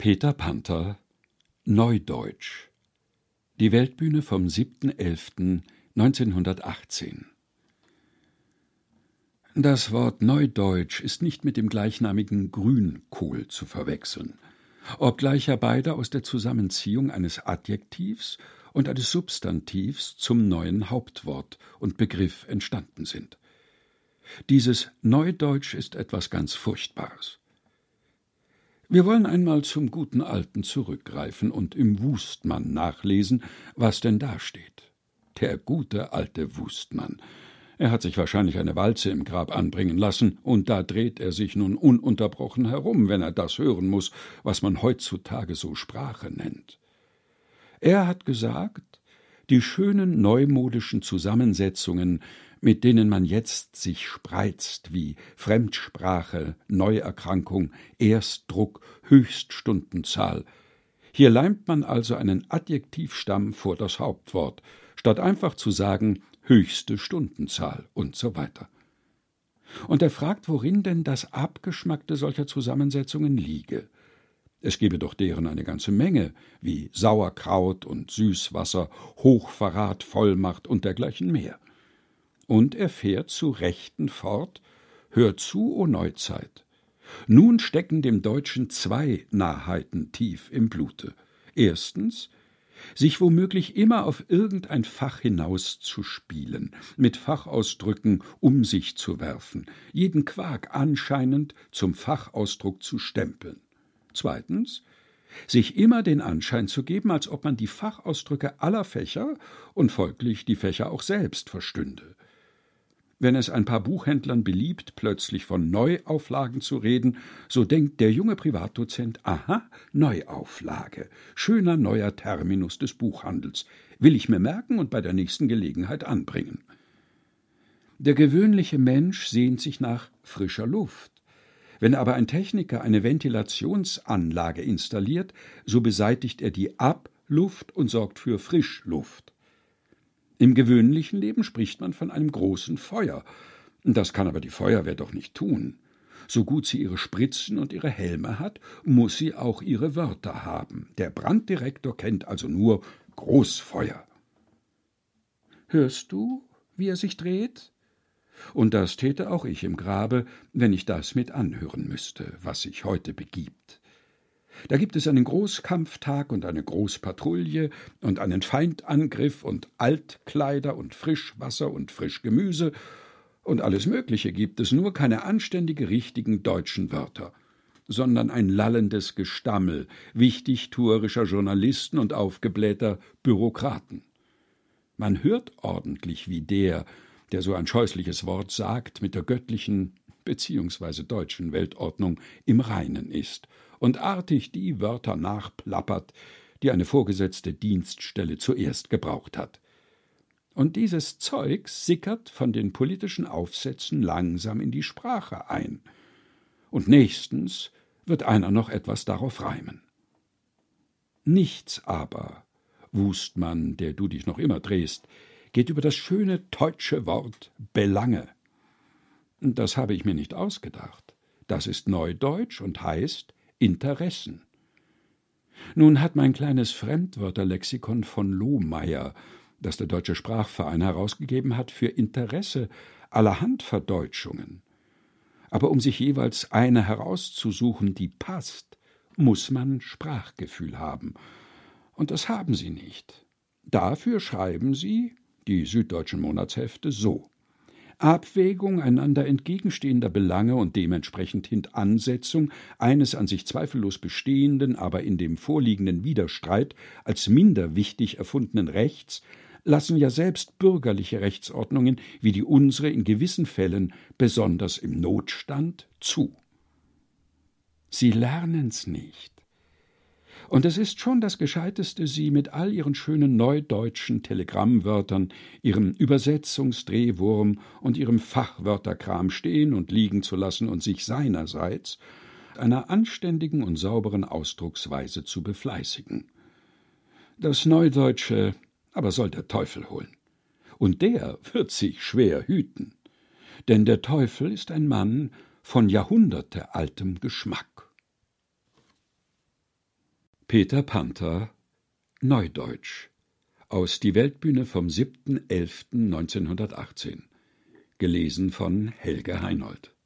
Peter Panther, Neudeutsch. Die Weltbühne vom 7.11.1918. Das Wort Neudeutsch ist nicht mit dem gleichnamigen Grünkohl zu verwechseln, obgleich ja beide aus der Zusammenziehung eines Adjektivs und eines Substantivs zum neuen Hauptwort und Begriff entstanden sind. Dieses Neudeutsch ist etwas ganz Furchtbares. Wir wollen einmal zum guten Alten zurückgreifen und im Wustmann nachlesen, was denn da steht. Der gute alte Wustmann. Er hat sich wahrscheinlich eine Walze im Grab anbringen lassen, und da dreht er sich nun ununterbrochen herum, wenn er das hören muß, was man heutzutage so Sprache nennt. Er hat gesagt, die schönen neumodischen Zusammensetzungen, mit denen man jetzt sich spreizt, wie Fremdsprache, Neuerkrankung, Erstdruck, Höchststundenzahl. Hier leimt man also einen Adjektivstamm vor das Hauptwort, statt einfach zu sagen höchste Stundenzahl und so weiter. Und er fragt, worin denn das Abgeschmackte solcher Zusammensetzungen liege. Es gebe doch deren eine ganze Menge, wie Sauerkraut und Süßwasser, Hochverrat, Vollmacht und dergleichen mehr. Und er fährt zu Rechten fort: Hör zu, o Neuzeit! Nun stecken dem Deutschen zwei Narrheiten tief im Blute. Erstens, sich womöglich immer auf irgendein Fach hinauszuspielen, mit Fachausdrücken um sich zu werfen, jeden Quark anscheinend zum Fachausdruck zu stempeln. Zweitens, sich immer den Anschein zu geben, als ob man die Fachausdrücke aller Fächer und folglich die Fächer auch selbst verstünde. Wenn es ein paar Buchhändlern beliebt, plötzlich von Neuauflagen zu reden, so denkt der junge Privatdozent: Aha, Neuauflage, schöner neuer Terminus des Buchhandels, will ich mir merken und bei der nächsten Gelegenheit anbringen. Der gewöhnliche Mensch sehnt sich nach frischer Luft. Wenn aber ein Techniker eine Ventilationsanlage installiert, so beseitigt er die Abluft und sorgt für Frischluft. Im gewöhnlichen Leben spricht man von einem großen Feuer. Das kann aber die Feuerwehr doch nicht tun. So gut sie ihre Spritzen und ihre Helme hat, muss sie auch ihre Wörter haben. Der Branddirektor kennt also nur Großfeuer. Hörst du, wie er sich dreht? Und das täte auch ich im Grabe, wenn ich das mit anhören müsste, was sich heute begibt. Da gibt es einen Großkampftag und eine Großpatrouille und einen Feindangriff und Altkleider und Frischwasser und Frischgemüse und alles Mögliche gibt es, nur keine anständige, richtigen deutschen Wörter, sondern ein lallendes Gestammel wichtigtuerischer Journalisten und aufgeblähter Bürokraten. Man hört ordentlich, wie der so ein scheußliches Wort sagt, mit der göttlichen bzw. deutschen Weltordnung im Reinen ist und artig die Wörter nachplappert, die eine vorgesetzte Dienststelle zuerst gebraucht hat. Und dieses Zeug sickert von den politischen Aufsätzen langsam in die Sprache ein. Und nächstens wird einer noch etwas darauf reimen. Nichts aber, Wustmann, der du dich noch immer drehst, geht über das schöne deutsche Wort Belange. Das habe ich mir nicht ausgedacht. Das ist Neudeutsch und heißt Interessen. Nun hat mein kleines Fremdwörterlexikon von Lohmeier, das der Deutsche Sprachverein herausgegeben hat, für Interesse allerhand Verdeutschungen. Aber um sich jeweils eine herauszusuchen, die passt, muss man Sprachgefühl haben. Und das haben sie nicht. Dafür schreiben sie, die Süddeutschen Monatshefte, so: Abwägung einander entgegenstehender Belange und dementsprechend Hintansetzung eines an sich zweifellos bestehenden, aber in dem vorliegenden Widerstreit als minder wichtig erfundenen Rechts lassen ja selbst bürgerliche Rechtsordnungen wie die unsere in gewissen Fällen, besonders im Notstand, zu. Sie lernen's nicht. Und es ist schon das Gescheiteste, sie mit all ihren schönen neudeutschen Telegrammwörtern, ihrem Übersetzungsdrehwurm und ihrem Fachwörterkram stehen und liegen zu lassen und sich seinerseits einer anständigen und sauberen Ausdrucksweise zu befleißigen. Das Neudeutsche aber soll der Teufel holen. Und der wird sich schwer hüten. Denn der Teufel ist ein Mann von jahrhundertealtem Geschmack. Peter Panther, Neudeutsch. Aus Die Weltbühne vom 7.11.1918. Gelesen von Helge Heinold.